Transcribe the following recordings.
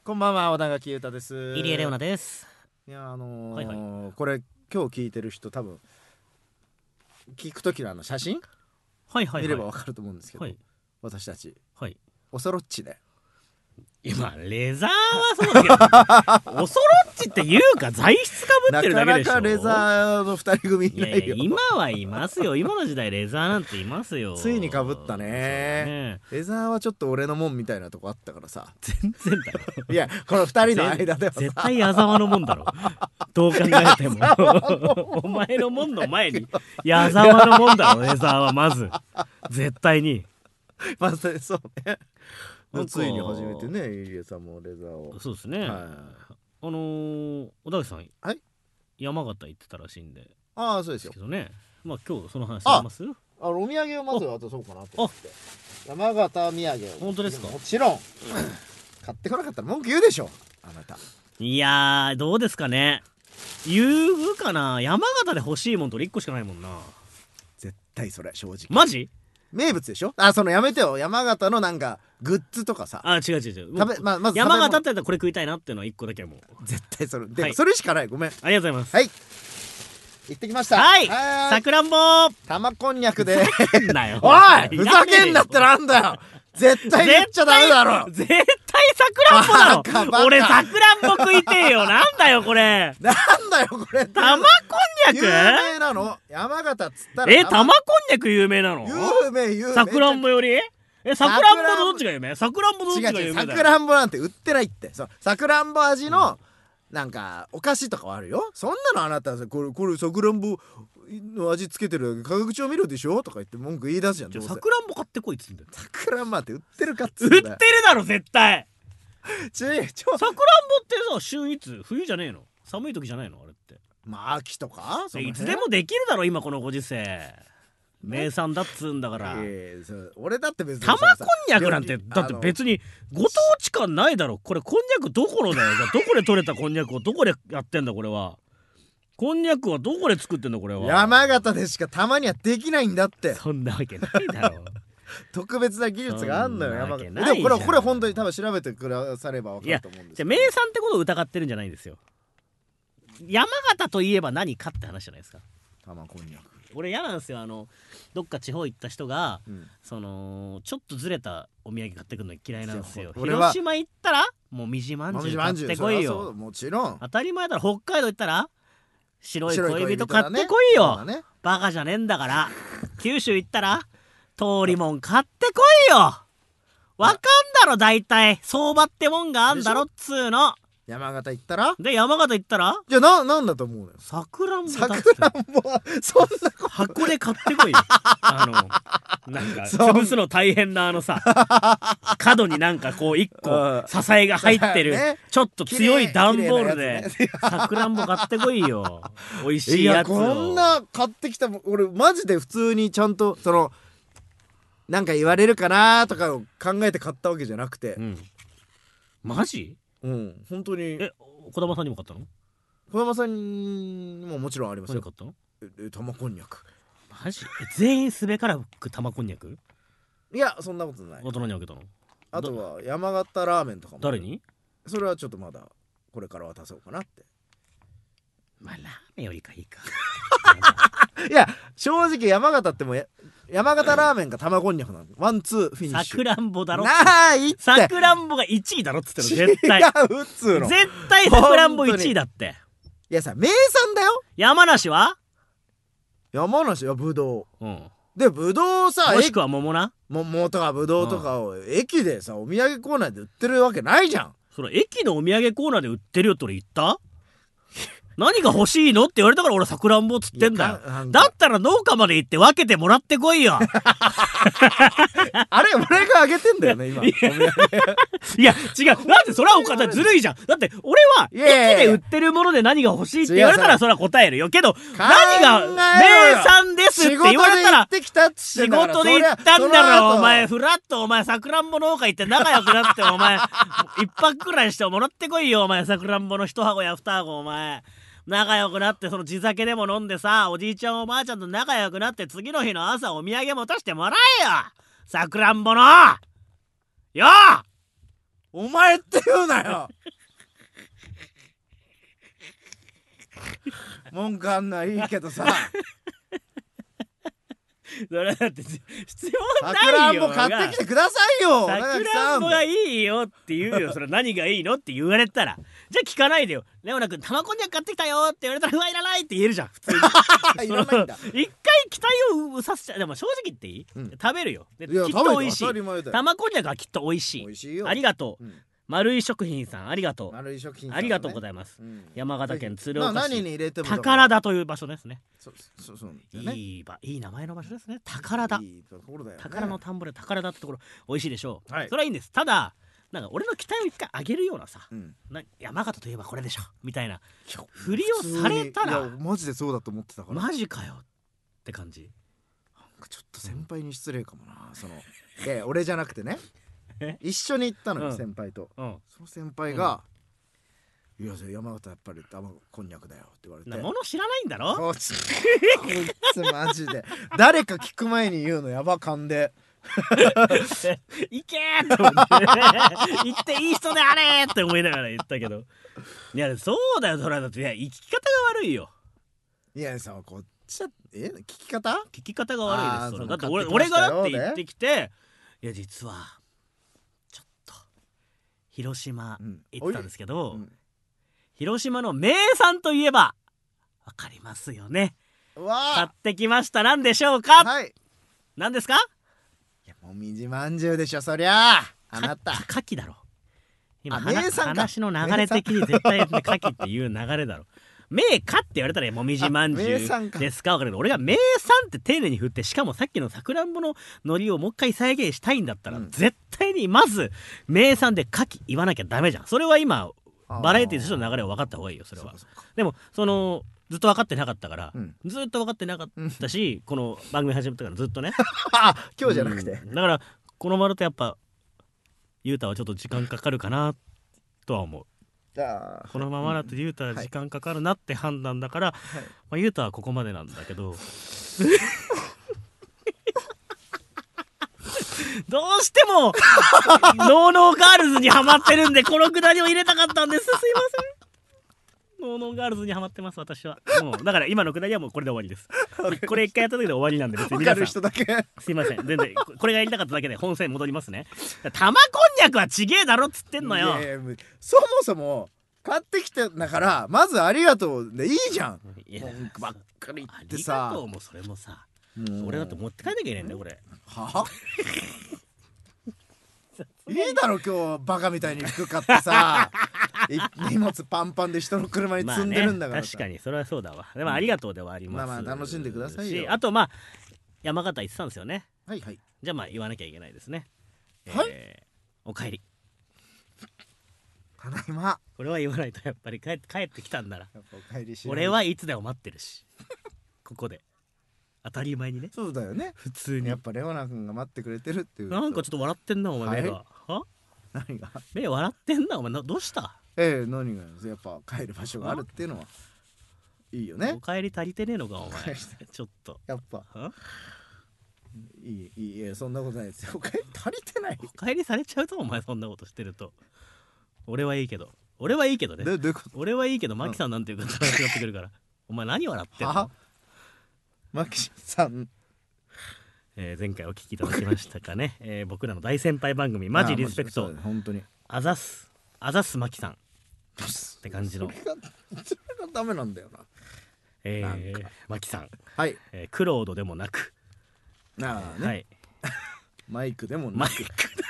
こんばんは、小田垣裕太です。 入江レオナです。 いやはいはい、 これ今日聞いてる人多分聞く時の写真、 はいはいはい、 見ればわかると思うんですけど、 はい、 私たち、 はい、 おそろっちで今レザーはそうだけどおそろっちっていうか材質かぶってるだけでしょ。 なかなかレザーの二人組いないよ。 いや今はいますよ。今の時代レザーなんていますよ。 ついにかぶったね。レザーはちょっと俺のもんみたいなとこあったからさ。 全然だろ。 いやこの二人の間ではさ絶対矢沢のもんだろ。どう考えてもお前のもんの前に矢沢のもんだろ。レザーはまず絶対にまずそうね。ついに初めてね、入江さんもレザーを。 そうですね、はい、小田口さん、はい、山形行ってたらしいんで。 ああそうですよ。 けどね、まあ今日その話あります？ お土産をまず渡そうかなと思って。山形土産を。 本当ですか？ もちろん買ってこなかったら文句言うでしょあなた。 いやーどうですかね。言うかな。山形で欲しいもんと1個しかないもんな。 絶対それ正直。 マジ？ 名物でしょ。そのやめてよ。山形のなんかグッズとかさ。 違うまず山形って言ったらこれ食いたいなっていうのは1個だけもう絶対それで、はい、それしかない。ごめん、 ありがとうございます。 はい、行ってきました。 はい、さくらんぼ玉こんにゃくでなよおいふざけんなってなんだよ絶対言っちゃダメだろ。 絶対さくらんぼだろ。俺さくらんぼ食いてえよ。なんだよこれ。 なんだよこれ。 玉こんにゃく有名なの山形っつったら。 玉こんにゃく有名なの？ 有名。 さくらんぼよりさくらんぼとどっちが有名？さくらんぼとどっちが有名だよ。 さくらんぼなんて売ってないって。さくらんぼ味のなんかお菓子とかはあるよ。そんなのあなたこれさくらんぼの味付けてる化学調味料でしょとか言って文句言い出すじゃん。 さくらんぼ買ってこいっつんだよ。 さくらんぼって売ってるかっつうんだよ。 売ってるだろ絶対。さくらんぼってさ旬いつ？冬じゃねえの？寒い時じゃないのあれって。 まあ秋とかいつでもできるだろ今このご時世。名産だっつんだから。 俺だって別に玉こんにゃくなんてだって別にご当地感ないだろ。これこんにゃくどこのだよ。どこで採れたこんにゃくをどこでやってんだこれは。こんにゃくはどこで作ってんだこれは。 山形でしかたまにはできないんだって。 そんなわけないだろ。 特別な技術があんのよ山形。でもこれ本当に多分調べてくだされば分かると思うんですけど。 いや名産ってことを疑ってるんじゃないんですよ。山形といえば何かって話じゃないですか。 玉こんにゃく。 俺嫌なんですよ。どっか地方行った人が、ちょっとずれたお土産買ってくるの嫌いなんですよ。広島行ったらもうみじまんじゅう買ってこいよ。 もちろん当たり前だろ。北海道行ったら白い恋人買ってこいよ。バカじゃねえんだから。九州行ったら通りもん買ってこいよ。わかんだろ大体相場ってもんがあんだろっつーの。 山形行ったら山形行ったらじゃあなんだと思うのよ。 さくらんぼだって。 さくらんぼはそんなこと箱で買ってこいよ。なんか潰すの大変なさ角になんかこう一個支えが入ってる、ちょっと強い段ボールでさくらんぼ買ってこいよ。美味しいやつを。 こんな買ってきた俺マジで普通にちゃんとなんか言われるかなとかを考えて買ったわけじゃなくて、 マジ？ 本当に。 児玉さんにも買ったの？ 児玉さんにももちろんありますよ。 何買ったの？ 玉こんにゃく。 マジ？全員すべから玉こんにゃく？ いやそんなことない。 大人にあげたの？ あとは山形ラーメンとかも。 誰に？ それはちょっとまだこれから渡そうかなって。 まあラーメンよりかいいか。 いや正直山形っても山形ラーメンか玉こんにゃくなの。ワンツーフィニッシュ。 さくらんぼだろ。 ないって。 さくらんぼが1位だろっつっての絶対。 違うっつうの。 絶対さくらんぼ1位だって。 いやさ名産だよ。 山梨は？ 山梨はぶどう。でぶどうさ、 もしくは桃な。 桃とかぶどうとかを駅でさお土産コーナーで売ってるわけないじゃん。 それ駅のお土産コーナーで売ってるよって俺言った？何が欲しいのって言われたから俺さくらんぼっつってんだよ。だったら農家まで行って分けてもらってこいよ。 あれ俺があげてんだよね今。いや違う。だってそれはおかずるいじゃん。だって俺は駅で売ってるもので何が欲しいって言われたらそれは答えるよ。けど何が名産ですって言われたら仕事で行ったんだろお前。フラッとお前さくらんぼ農家行って仲良くなってお前一泊くらいしてもらってこいよお前。さくらんぼの一箱や二箱お前仲良くなってその地酒でも飲んでさおじいちゃんおばあちゃんと仲良くなって次の日の朝お土産持たしてもらえよ。さくらんぼのよお前って言うなよ文句あんないいけどさそれだって必要さくないよらんぼ買ってきてくださいよさくらんぼがいいよって言うよ。それ何がいいのって言われたらじゃあ聞かないでよ。レオナ君玉こんにゃく買ってきたよって言われたらうわいらないって言えるじゃん普通にいらないんだ一回期待をさせちゃう。でも正直言っていい、食べるよ。できっいやと美味しい。 当たり前だよ玉こんにゃくはきっと美味しい。 美味しいよありがとう、丸井食品さんありがとう。 丸い食品さんねありがとうございます、山形県鶴岡何市に入れても宝田という場所ですね。 そうだよねいい名前の場所ですね。宝田、 いいところだよね宝の田んぼで宝田ってところ美味しいでしょう、 はいそれはいいんです。ただなんか俺の期待を一回上げるようなさ、 うん山形といえばこれでしょみたいなふりをされたらいやマジでそうだと思ってたからマジかよって感じ。 なんかちょっと先輩に失礼かもなその俺じゃなくてねえ一緒に行ったのよ、 うん先輩とうんその先輩が「いや山形やっぱり玉こんにゃくだよ」って言われて物知らないんだろこいつマジで誰か聞く前に言うのやば勘で行けーって思って行っていい人であれーって思いながら言ったけどいやそうだよ。それはだっていや生き方が悪いよ。 いやさこっちは聞き方聞き方が悪いです。 あーそれだってその俺がだって買ってきましたよ言ってきていや実はちょっと広島行ってたんですけど、 うん広島の名産といえばわかりますよね。 うわ買ってきました。何でしょうか、 はい何ですか。 いやもみじまんじゅうでしょそりゃあなた牡蠣だろ今名産か話の流れ的に絶対牡蠣っていう流れだろ名かって言われたらもみじまんじゅ名産かうですか分かるけど俺が名産って丁寧に振ってしかもさっきのさくらんぼの海苔をもう一回再現したいんだったら、絶対にまず名産で牡蠣言わなきゃダメじゃん。それは今バラエティーとしての流れを分かった方がいいよそれは。でもずっと分かってなかったから、ずっと分かってなかったし、この番組始めてからずっとね今日じゃなくて、 だからこのまるとやっぱゆうたはちょっと時間かかるかなとは思う。 じゃあこのままだとゆうたは時間かかるなって判断だから、ゆうたはここまでなんだけどどうしてもノーノーガールズにハマってるんでこのくだりを入れたかったんです。すいません。ノーノーガールズにハマってます私は。もうだから今のくだりはもうこれで終わりです。これ一回やっただけで終わりなんで別に皆さん人だけすいません全然これがやりたかっただけで本線戻りますね。玉こんにゃくはちげえだろっつってんのよ。 いやそもそも買ってきてんだからまずありがとうでいいじゃん。文句ばっかり言ってありがさとうもそれもさ俺だって持って帰んなきゃいけないんだよこれ。 いいだろ今日バカみたいに服買ってさ荷物パンパンで人の車に積んでるんだからさ、 確かにそれはそうだわ。でもありがとうではあります、 まあ楽しんでくださいよ。 あとまあ山形行ってたんですよね。 はいはいじゃあまあ言わなきゃいけないですね。 はいおかえり。 ただいま。 これは言わないとやっぱり帰ってきたんならやっぱお帰りしない。 俺はいつでも待ってるしここで当たり前にねそうだよね。 普通にやっぱレオナ君が待ってくれてるっていう。 なんかちょっと笑ってんなお前目が、は何が目笑ってんなお前どうした。 何がやっぱ帰る場所があるっていうのはいいよねお。帰り足りてねえのかお前帰りちょっとやっぱいいそんなことないですよ。お帰り足りてない。 お帰りされちゃうとお前そんなことしてると。俺はいいけどねどういうこと。 俺はいいけどマキさんなんていうか話になってくるからお前何笑ってんの。 マキさん前回お聞きいただきましたかね、僕らの大先輩番組マジリスペクト本当にあざすマキさんって感じのそれがダメなんだよな。 マキさん、 はいクロードでもなくはい、マイクでもなく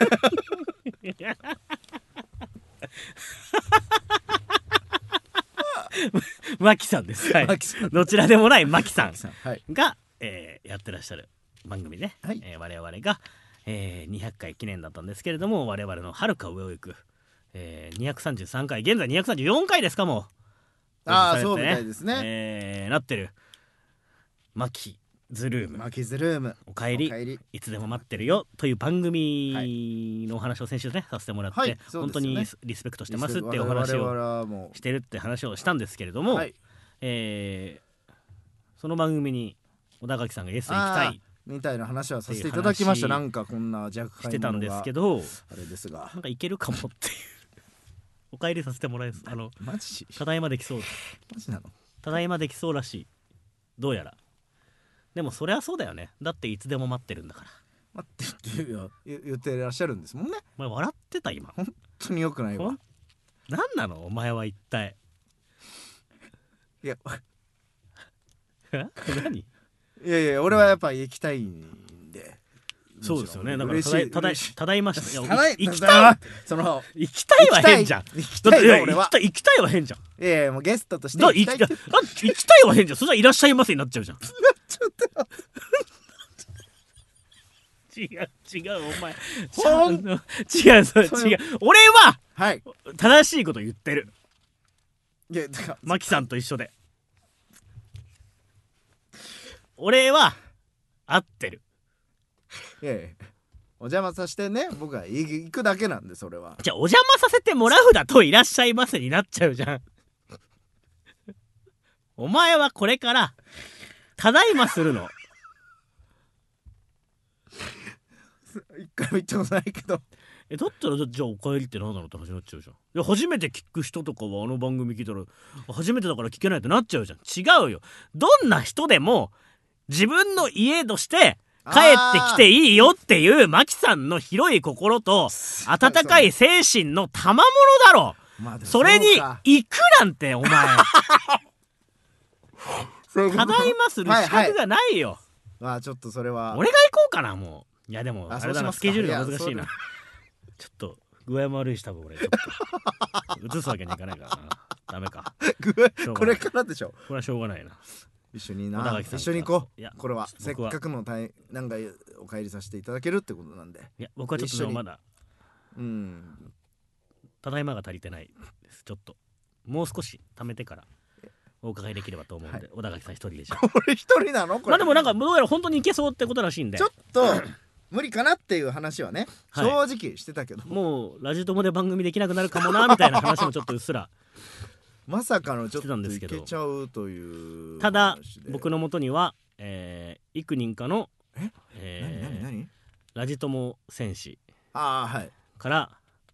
マキさんです、はい、 マキさんどちらでもないマキさんはいが、やってらっしゃる番組ね、 はい我々が、200回記念だったんですけれども我々のはるか上を行く、233回現在234回ですかもうそうみたいですね、 なってるマキズルームマキズルームおかえりいつでも待ってるよという番組のお話を先週ねさせてもらって、 はいそうですよね本当にリスペクトしてますっていうお話ををしてるって話をしたんですけれども、 はいその番組に小田垣さんがゲストに行きたいみたいな話はさせていただきました。 っていう話なんかこんな弱してたん敗者がですけど、 あれですが、 なんかいけるかもっていうお帰りさせてもらえます。 マジただいまできそう、 マジなの？ ただいまできそうらしい、どうやら。でもそりゃそうだよね、だっていつでも待ってるんだから。 待ってって言ってらっしゃるんですもんね。 お前笑ってた今。 本当に良くないわ。 何なのお前は一体。 いや何？ いや俺はやっぱ行きたいんで。 そうですよね。だから嬉しいただいました。 行きたいその行きたいは変じゃん。 行きたいよ俺は。 行きたいは変じゃん。 いやもうゲストとして行きたいは変じゃん。それはいらっしゃいませになっちゃうじゃん。違うお前。違う。俺ははい正しいこと言ってる。 いやだからマキさんと一緒で。俺は合ってる。 いやお邪魔させてね、僕は行くだけなんで。それはじゃあお邪魔させてもらうだといらっしゃいませになっちゃうじゃん。お前はこれからただいまするの。 一回も行ったことないけど。 だったらじゃあお帰りって何なのって始まっちゃうじゃん。いや初めて聞く人とかはあの番組聞いたら初めてだから聞けないってなっちゃうじゃん。違うよ。どんな人でも自分の家として帰ってきていいよっていうマキさんの広い心と温かい精神の賜物だろ。それに行くなんてお前ただいまする資格がないよ。 まあちょっとそれは俺が行こうかなもう。いやでもあれだな、スケジュールが難しいな。ちょっと具合も悪いし多分俺ちょっと移すわけにいかないからな。ダメか。 これからでしょ。 これはしょうがないな。 一緒に行こう。これはせっかくのなんかお帰りさせていただけるってことなんで。 いや僕はちょっとまだただいまが足りてないです。ちょっともう少し貯めてからお伺いできればと思うんで、小田垣さん一人でじゃあ。 これ一人なのこれ。 まあでもなんかどうやら本当に行けそうってことらしいんで、 ちょっと無理かなっていう話はね、正直してたけど、 もうラジ友で番組できなくなるかもなみたいな話もちょっとうっすらまさかのちょっといけちゃうという。 ただ僕のもとには幾人かの何ラジ友戦士はいから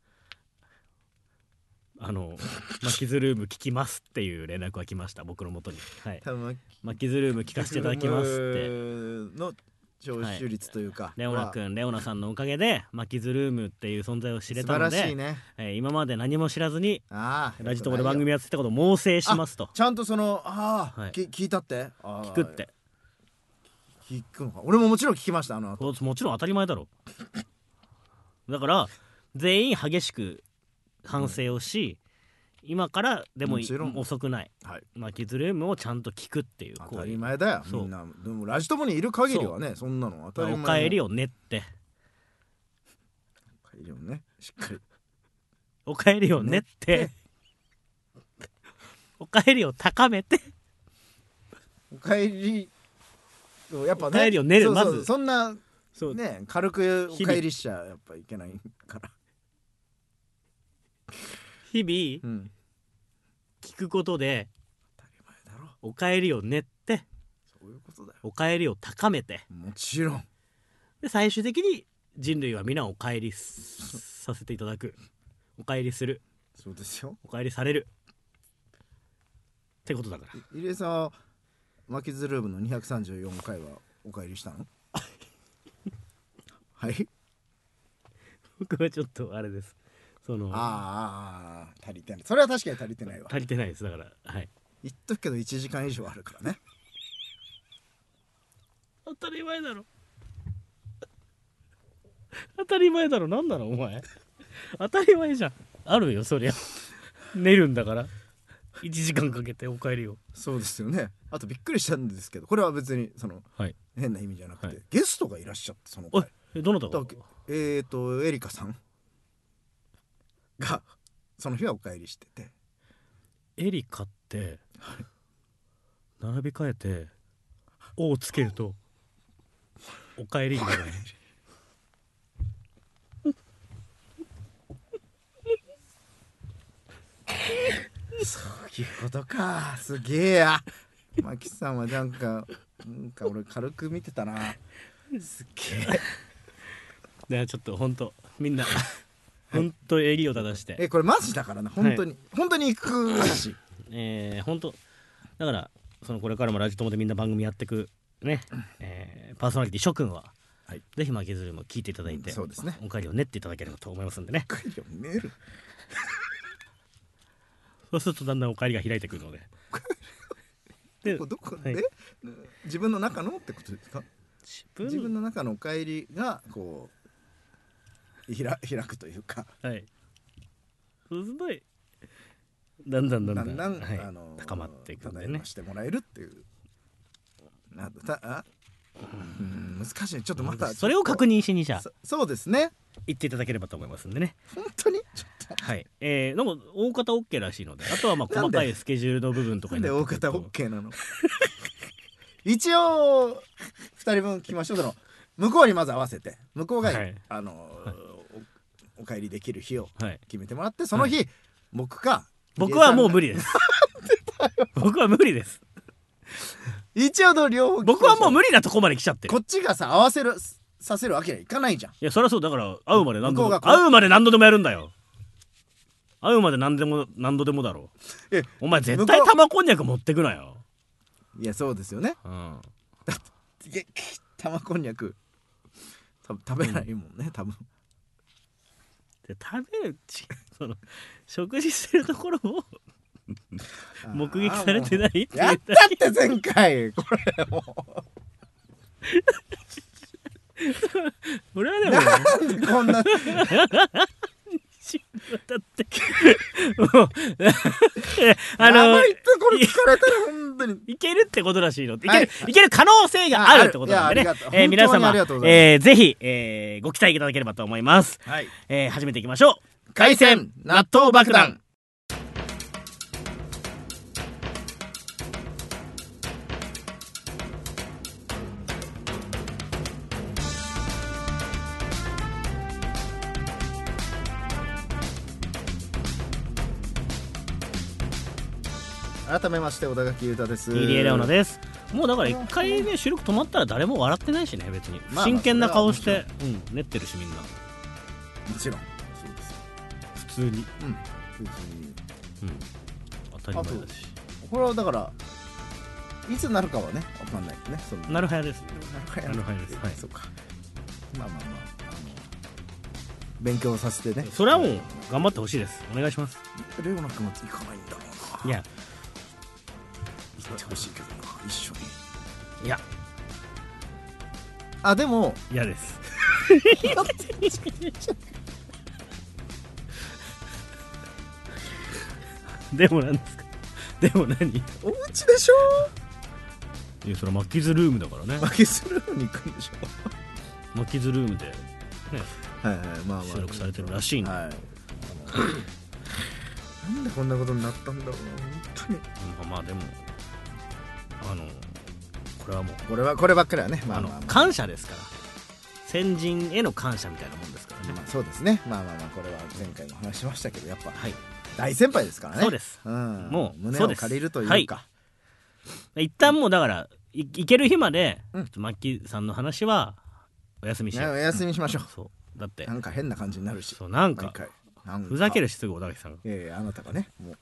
マキズルーム聞きますっていう連絡が来ました僕のもとに。はい、マキズルーム聞かせていただきますっての聴取率というか、 レオナさんのおかげでマキズルームっていう存在を知れたので、 素晴らしいね。 今まで何も知らずにラジ友で番組やってたことを猛省しますと。 ちゃんと聞いたって聞くって聞くのか。俺ももちろん聞きました。 もちろん当たり前だろ。だから全員激しく反省をし、今からでも遅くない、マキズルームをちゃんと聞くっていう当たり前だよ。みんなでもラジ友にいる限りはね、そんなの当たり前。 お帰りをねってお帰りをね、しっかりお帰りをねってお帰りを高めてお帰りやっぱね、 お帰りをねる。まずそんなね軽くお帰りしちゃやっぱいけないから日々 聞くことで当たり前だろ。 お帰りをねってそういうことだよ。 お帰りを高めて、 もちろんで最終的に人類は皆お帰りさせていただく。お帰りする。 そうですよ。 お帰りされるってことだから。 入江さんはマキズルームの234回はお帰りしたの？はい。 僕はちょっとあれです。足りてない。それは確かに足りてないわ。 足りてないです。だから言っとくけど1時間以上あるからね。 当たり前だろ。当たり前だろ。なんだろお前。当たり前じゃん。あるよそりゃ。寝るんだから1時間かけてお帰りを。 そうですよね。あとびっくりしたんですけど、これは別に変な意味じゃなくて、ゲストがいらっしゃって、その回どなたが？ エリカさんがその日はお帰りしてて、 エリカって並び替えて「お」をつけると「お帰り」になるね。 そういうことか。すげえや。マキさんはなんか俺軽く見てたな。 すっげえ。 でちょっと本当みんな本当襟を正してこれマジだからな、本当に、本当に行くし、 本当だからこれからもラジ友でみんな番組やってくね、パーソナリティ諸君は、はい、ぜひ負けずるも聞いていただいて、 そうですね、 お帰りを練っていただければと思いますんでね。 お帰りを練るそうするとだんだんお帰りが開いてくるのででどこで、はい、自分の中のってことですか？自分の中のお帰りがこう開くというか、はい、 そうするとだんだん、 はい、 高まっていくんでね、 ただいましてもらえるっていう難しい。ちょっとまたそれを確認しにじゃあそうですね、 言っていただければと思いますんでね。 本当にちょっとはい、でも大方 OK らしいので、あとはまあ細かいスケジュールの部分とかになってくると。 なんで大方 OK なの一応2人分聞きましょう。向こうにまず合わせて、向こうが、はい、お帰りできる日を決めてもらって、その日、はい、僕はもう無理です僕は無理です。一応の両方僕はもう無理なとこまで来ちゃってる。 こっちがさ合わせるさせるわけにはいかないじゃん。いやそりゃそうだから、会うまで何度でもやるんだよ。会うまで何度でもだろう。お前絶対玉こんにゃく持ってくなよ。 いやそうですよね、だって玉こんにゃく食べないもんね、多分。 で食べる食事してるところを目撃されてないってやったって前回これも俺はでもなんでこんなだってもう甘いところ聞かれたら本当にいけるってことらしいの。いける可能性があるってことなんでね。皆様ぜひご期待いただければと思います。はい、始めていきましょう。 海鮮納豆爆弾。改めまして小田垣裕太です。 入江レオナです。もうだから一回ね収録止まったら誰も笑ってないしね、別に真剣な顔して練ってるし、みんなもちろんそうですよ、 普通に、普通に、当たり前だし、 これはだからいつなるかはね分かんないですね。 なるはやです。 なるはやです。はい、そうか。まあ勉強させてね。 それはもう頑張ってほしいです。お願いします。 レオナ君も行かないんだろうな。 いや行ってほしいけどな、一緒に。 いやでも嫌ですでもなんですか。でも何、 お家でしょ。 いやそれはマッキーズルームだからね。 マッキーズルームに行くんでしょ。 マッキーズルームでね、 まあ収録されてるらしいんで、 なんでこんなことになったんだろうな、本当に。 まあでもこれはもうこればっかりはね、 感謝ですから、先人への感謝みたいなもんですからね。 そうですね。これは前回も話しましたけど、やっぱ、大先輩ですからね。 そうです、 もう胸を借りるというか、 一旦もうだから行ける日まで、マッキーさんの話はお休みしよう。 お休みしましょう。 そうだってなんか変な感じになるし、 そうなんかふざけるし、すぐ小田垣さんが。 あなたがね、もう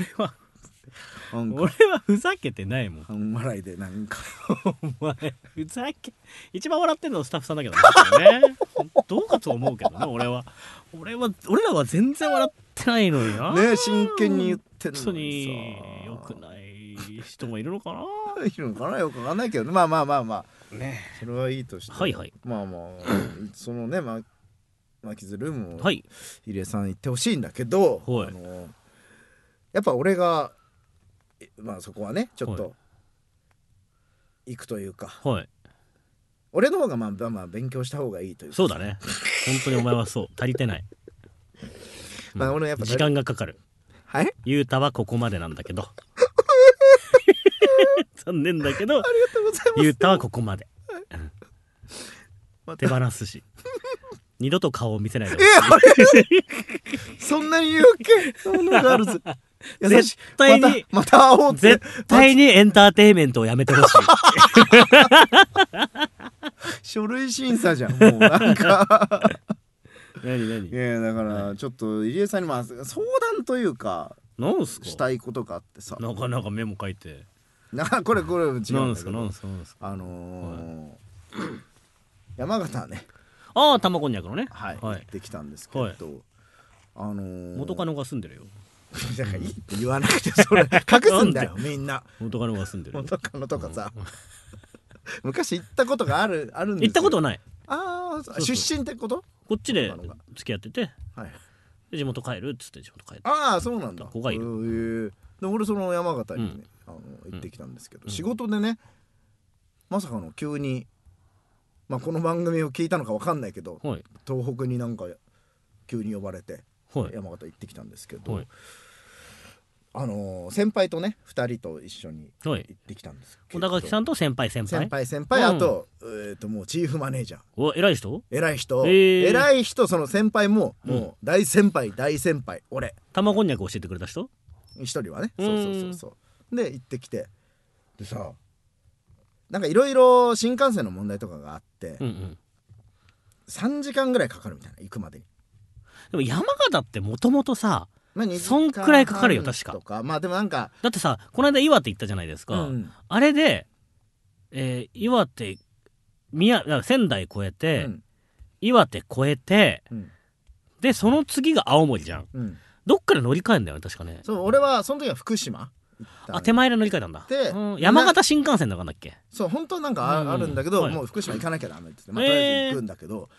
俺はふざけてないもん。 半笑いでなんかお前ふざけ、一番笑ってんのスタッフさんだけどねどうかと思うけどね。俺らは全然笑ってないのにな。 ね、真剣に言ってんのにさ、 本当に良くない人もいるのかないるのかな、よくわかんないけど、まあね、 それはいいとして、そのね、マキズルームを入江さん行ってほしいんだけど、やっぱ俺がそこはねちょっと行くというか、俺の方が勉強した方がいいというか。 そうだね、本当にお前はそう足りてない俺やっぱ時間がかかる。ゆうたはここまでなんだけど残念だけど、ゆうたはここまで、手放すし二度と顔を見せないでほしい。 そんなに言うけ、そんなのがあるぜ。 絶対にまた会おう。 絶対にエンターテインメントをやめてほしい。 書類審査じゃんもうなんか何いやだからちょっと入江さんに相談というかなんすかしたいことがあってさ、 なかなかメモ書いてこれ違うんだけど、 なんすか山形はね玉こんにゃくのね行ってきたんですけど、 元カノが住んでるよ。 だからいいって言わなくてそれ隠すんだよみんな。 元カノが住んでる。 元カノとかさ、昔行ったことがあるんですよ。 行ったことない。 出身ってこと？こっちで付き合ってて、地元帰るっつって地元帰って。 そうなんだ。 子がいる。 で俺その山形にね行ってきたんですけど、仕事でねまさかの急にこの番組を聞いたのか分かんないけど、東北になんか急に呼ばれて山形行ってきたんですけど、先輩とね2人と一緒に行ってきたんですけど、 小高木さんと先輩あともうチーフマネージャー偉い人その先輩ももう大先輩俺玉こんにゃく教えてくれた人一人はねそうで行ってきてでさなんかいろいろ新幹線の問題とかがあって3時間ぐらいかかるみたいな行くまでに。 でも山形ってもともとさそんくらいかかるよ確か。 でもなんかだってさこの間岩手行ったじゃないですか、あれで、岩手仙台越えて、岩手越えて、でその次が青森じゃん、どっから乗り換えんだよね確かね。 そう俺はその時は福島手前で乗り換えたんだ。で山形新幹線だかんだっけ。 そう本当はなんかあるんだけど、もう福島行かなきゃダメって言ってとりあえず行くんだけど、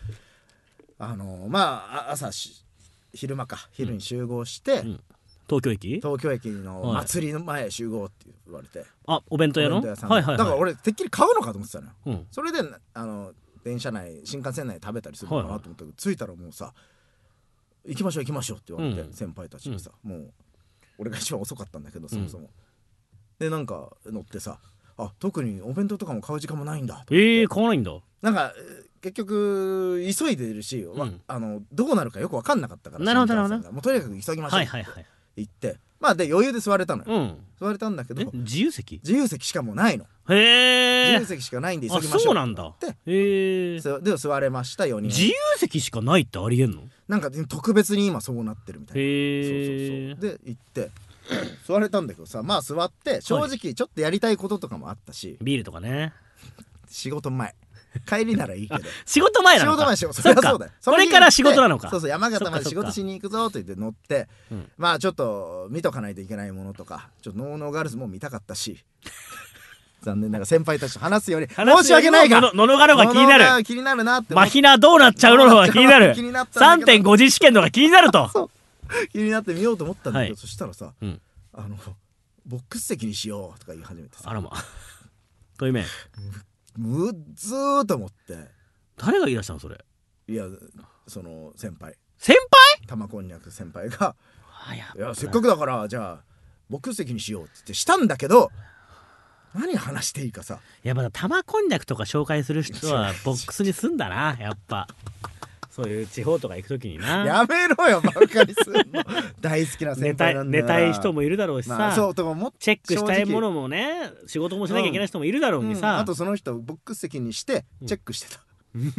朝昼に集合して、 東京駅の祭りの前集合って言われて、 お弁当屋のだから俺てっきり買うのかと思ってたのよ、それで電車内新幹線内で食べたりするのかなと思ったけど、着いたらもうさ行きましょうって言われて、先輩たちにさ、もう俺が一番遅かったんだけどそもそも、でなんか乗ってさ特にお弁当とかも買う時間もないんだ買わないんだ。 なんか結局急いでるし、どうなるかよく分かんなかったから、 なるほどもうとにかく急ぎましょうって言って、で余裕で座れたのよ、座れたんだけど自由席しかもうないの。自由席しかないんで急ぎましょう。 そうなんだ。 で座れました4人。 自由席しかないってありえんの？ なんか特別に今そうなってるみたいな。そうで行って座れたんだけどさ、座って正直ちょっとやりたいこととかもあったし、 ビールとかね。 仕事前帰りならいいけど仕事前なのか。 そりゃそうだよ。 これから仕事なのか。 そう山形まで仕事しに行くぞと言って乗って、ちょっと見とかないといけないものとか、ちょっとノーノーガールズも見たかったし残念ながら先輩たちと話すより申し訳ないがノノガロが気になるなって、 マヒナどうなっちゃうのが気になる3.5 次試験のが気になると気になって見ようと思ったんだけど、そしたらさボックス席にしようとか言い始めてさ、 あらま遠い目むっずーと思って。 誰が言い出したのそれ。 いやその先輩玉こんにゃく先輩がいやせっかくだからじゃあボックス席にしようって言ってしたんだけど、何話していいかさ。 やっぱ玉こんにゃくとか紹介する人はボックスにすんだなやっぱそういう地方とか行くときにな。 やめろよばっかりすんの大好きな先輩なんだよ。 寝たい人もいるだろうしさ、 そうとかもチェックしたいものもね仕事もしなきゃいけない人もいるだろうにさ、 あとその人ボックス席にしてチェックしてた、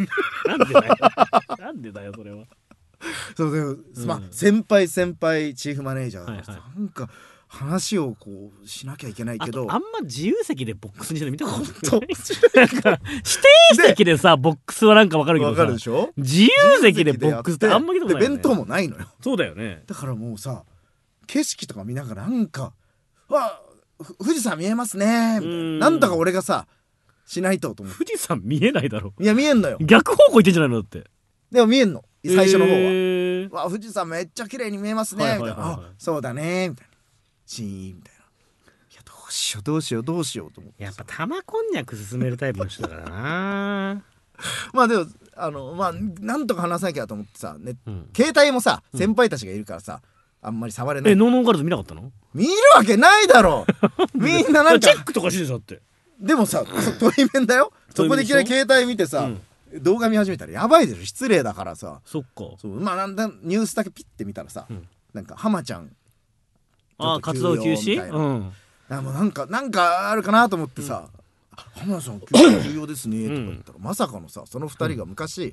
なんでだよそれは。 そうでも、先輩チーフマネージャーがなんか話をこうしなきゃいけないけど、 あんま自由席でボックスにしてる見たことない。なんか指定席でさボックスはなんかわかるけどさ、 わかるでしょ。 自由席でボックスってあんま聞いたことないよね。 弁当もないのよ。 そうだよね。 だからもうさ景色とか見ながらなんか富士山見えますねみたいな、なんだか俺がさしないと思って。 富士山見えないだろ。 いや見えんのよ。 逆方向行ってんじゃないのだって。でも見えんの最初の方は。富士山めっちゃ綺麗に見えますねみたいな。そうだねみたいな。シーンみたいな。いやどうしようと思って。 やっぱ玉こんにゃく進めるタイプの人だからなでもなんとか話さなきゃと思ってさ、携帯もさ先輩たちがいるからさあんまり触れない。 ノーノーガールズ見なかったの？ 見るわけないだろみんななんかチェックとかしてさって。 でもさ対面だよ。そこでいきなり携帯見てさ、動画見始めたらやばいでしょ。失礼だからさ。 そっか。 なんだニュースだけピッて見たらさ、なんか浜ちゃん活動休止？ もうなんかあるかなと思ってさ、 浜田さん今日重要ですね」とか言ったら、まさかのさ、その2人が昔、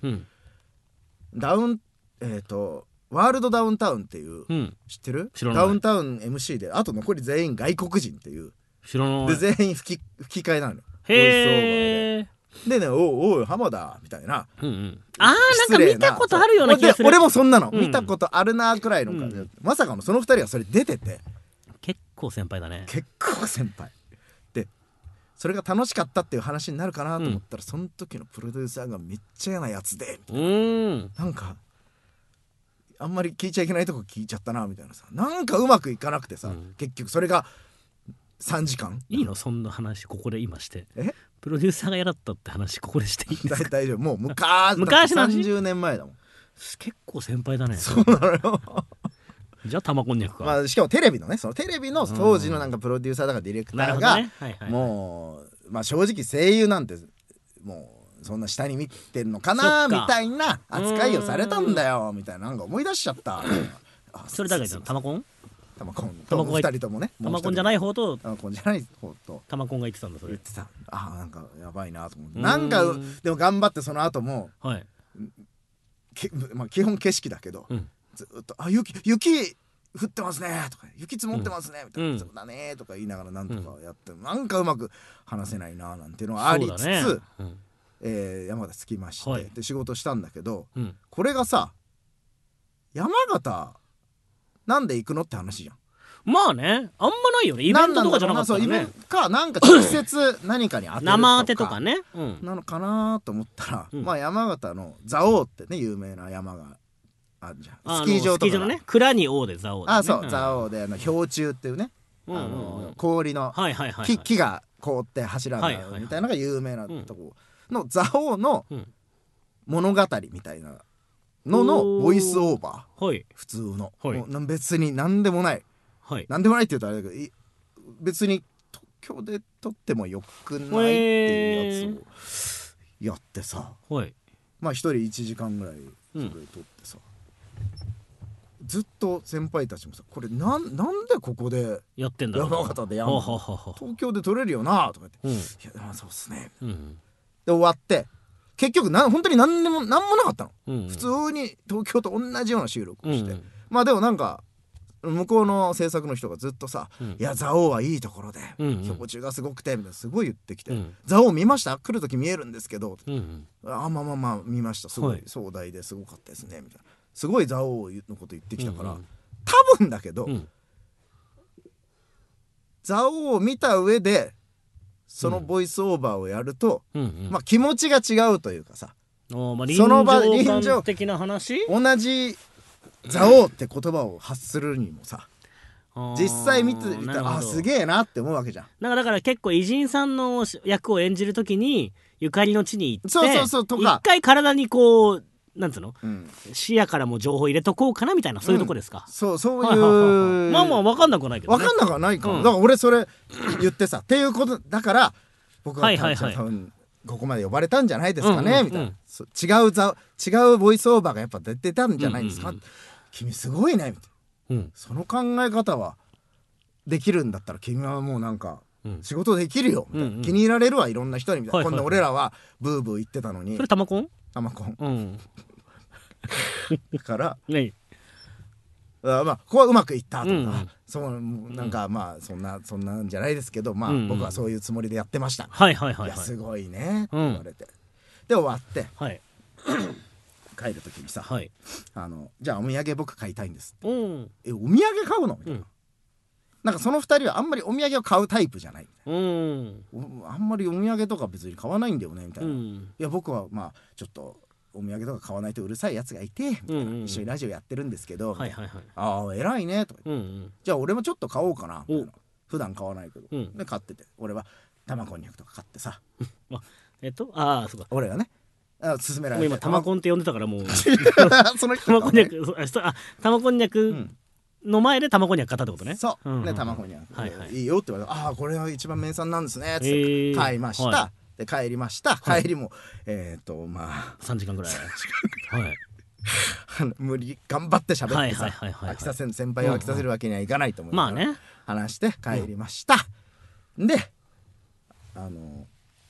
ワールドダウンタウンっていう、知ってる？ダウンタウン MC であと残り全員外国人っていう、で全員吹き替えなのよ。 へえ。 でね、おい浜田みたいな、 あーなんか見たことあるような気がする。 俺もそんなの見たことあるなくらいの感じで、まさかのその2人がそれ出てて、 結構先輩だね。 結構先輩で、それが楽しかったっていう話になるかなと思ったら、その時のプロデューサーがめっちゃ嫌なやつで、なんかあんまり聞いちゃいけないとこ聞いちゃったなみたいなさ、なんかうまくいかなくてさ、結局それが3時間。 いいのそんな話ここで今して？プロデューサーが嫌だったって話ここでしていいんですか？ 大丈夫、もう昔の30年前だもん。 結構先輩だね。 そうなのよじゃあ玉こんにゃくか。 まあしかもテレビのね、そのテレビの当時のなんかプロデューサーだからディレクターが、もうまあ正直声優なんてもうそんな下に見てるのかなみたいな扱いをされたんだよみたいな、なんか思い出しちゃったそれ誰が言ったの？玉こん 2人ともね。 玉こんじゃない方と玉こんじゃない方と玉こんが言ってたんだ。それ言ってた。なんかやばいなと思って、なんかでも頑張ってその後も、まあ基本景色だけど、ずっと雪降ってますねとか、雪積もってますねみたいな、そうだねとか言いながらなんとかやって、なんかうまく話せないななんていうのはありつつ、山形着きまして、で仕事したんだけど、これがさ、山形なんで行くのって話じゃん。 まあね、あんまないよね。イベントとかじゃなかったらね。 イベントかなんか直接何かに当てるとか生当てとかね、 なのかなと思ったら、まあ山形の蔵王ってね有名な山があるじゃん。スキー場とかのね、 蔵に王で蔵王でね。 そう蔵王で氷柱っていうね、氷の木が凍って柱があるみたいなのが有名なとこの蔵王の物語みたいなのボイスオーバー、普通の別に何でもない、何でもないって言うとあれだけど、別に東京で撮ってもよくないっていうやつをやってさ、まあ一人1時間ぐらいそれ撮ってさ、ずっと先輩たちもさ、これなんでここでやってんだろう、 山形でやんの、東京で撮れるよなとか言って、いやそうっすね、で終わって結局本当に何もなかったの、普通に東京と同じような収録をして、まあでもなんか向こうの制作の人がずっとさ「いや蔵王はいいところで標柱がすごくて」みたいなすごい言ってきて「蔵王見ました？来る時見えるんですけど」まあ見ました、すごい壮大ですごかったですね」みたいな、すごい蔵王のこと言ってきたから、多分だけど蔵王を見た上でそのボイスオーバーをやると、まあ気持ちが違うというかさ、その場臨場的な話、同じ蔵王って言葉を発するにもさ、実際見てみたらすげえなって思うわけじゃん。 だから結構偉人さんの役を演じるときにゆかりの地に行って、 とか一回体にこうなんつうの、視野からも情報入れとこうかなみたいな、そういうとこですか。 そういうまあ分かんなくはないけどね。 分かんなくはないかも、だから俺それ言ってさっていうことだから、僕は多分ここまで呼ばれたんじゃないですかねみたいな、違うボイスオーバーがやっぱ出てたんじゃないですか、君すごいねみたいな、その考え方はできるんだったら君はもうなんか仕事できるよみたいな、気に入られるわいろんな人にみたいな、今度俺らはブーブー言ってたのに、 それ玉コンからまあここはうまくいったとか、そうなんかまあそんなんじゃないですけど、まあ僕はそういうつもりでやってました、いやすごいねって言われて、で終わって帰る時にさ、じゃあお土産僕買いたいんですって、お土産買うのみたいな、なんかその2人はあんまりお土産を買うタイプじゃない、あんまりお土産とか別に買わないんだよねみたいな、いや僕はまあちょっとお土産とか買わないとうるさいやつがいて、一緒にラジオやってるんですけど、ああ偉いねとか言って、じゃあ俺もちょっと買おうかなみたいな、普段買わないけど、で買ってて、俺は玉こんにゃくとか買ってさ、 そうか、 俺がね勧められて、 今玉こんって呼んでたからもうその人玉こんにゃく、玉こんにゃくの前で玉こんにゃく買ったってことね。 そうね、玉こんにゃくいいよって言われて、ああこれは一番名産なんですねって買いました。で帰りました。帰りもまあ 3時間ぐらい無理頑張って喋ってさ、先輩を飽きさせるわけにはいかないと思う、話して帰りました。で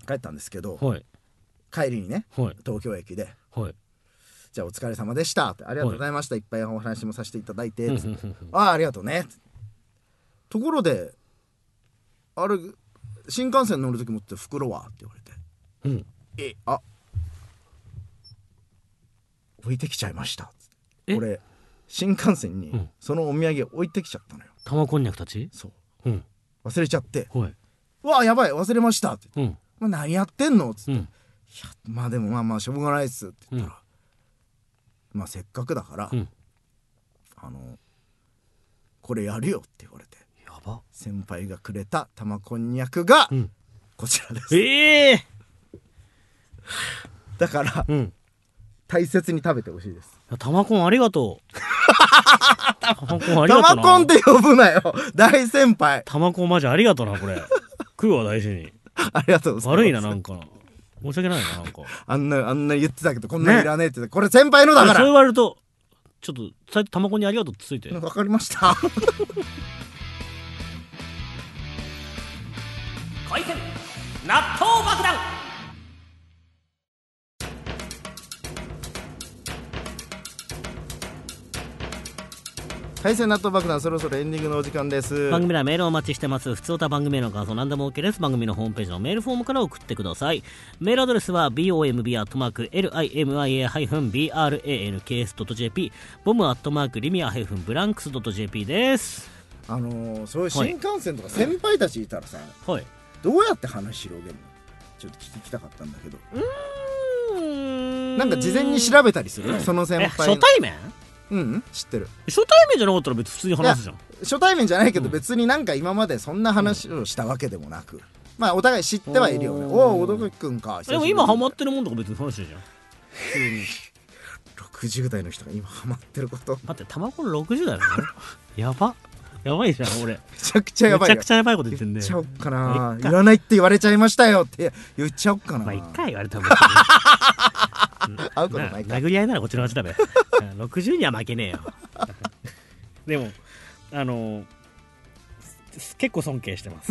帰ったんですけど、 はい、 帰りにね、 はい、 東京駅で、 はい、 じゃあお疲れ様でしたって、ありがとうございました、いっぱいお話もさせていただいて、ありがとうね。ところであれ新幹線乗る時持って袋はって言われて、置いてきちゃいました。俺新幹線にそのお土産置いてきちゃったのよ。 玉こんにゃくたち。 そう、忘れちゃって、うわやばい忘れましたって言って、何やってんのっつって、いやまあでもまあしょうがないっすって言ったら、まあせっかくだから、これやるよって言われて、 やば、 先輩がくれた玉こんにゃくがこちらです。だから、大切に食べてほしいです。 玉こんありがとう。 玉こんって呼ぶなよ大先輩。 玉こんマジありがとうな。これ食うわ大事に。 ありがとうございます。 悪いな、なんか申し訳ないな、なんかあんな言ってたけどこんなんいらねえって、これ先輩のだから。 そう言われるとちょっと最初玉こんにありがとうってついて。 わかりました回転納豆爆弾。 海鮮納豆爆弾、そろそろエンディングのお時間です。 番組ではメールをお待ちしてます。普通歌番組への感想何でも OK です。番組のホームページのメールフォームから送ってください。メールアドレスは bomb@limia-branks.jp、 bomb@limia-branks.jp です。 そういう新幹線とか先輩たちいたらさ、どうやって話広げるの？ちょっと聞きたかったんだけど。なんか事前に調べたりする？その先輩初対面？ 知ってる。 初対面じゃなかったら別に普通に話すじゃん。 初対面じゃないけど、別になんか今までそんな話をしたわけでもなく、まあお互い知ってはいるよね。小戸くんか。 でも今ハマってるもんとか別に話してるじゃん。 60代の人が今ハマってること。 待って、卵の60代なの？やばいじゃん俺。めちゃくちゃやばい。 めちゃくちゃやばいこと言ってんね。 言っちゃおっかな。言わないって言われちゃいましたよって言っちゃおっかな。 まあ一回言われたもん。 会うことないか。 殴り合いならこっちの話だべ。60には負けねえよ。でも結構尊敬してます。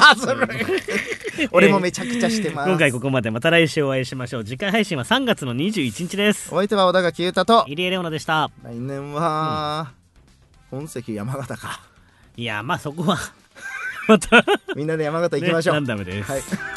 俺もめちゃくちゃしてます。 今回ここまで。また来週お会いしましょう。次回配信は3月の21日です。 お相手は小田垣裕太と入江レオナでした。 来年は、本籍山形か。 いやまあそこはまたみんなで山形行きましょう。 ランダムです。 はい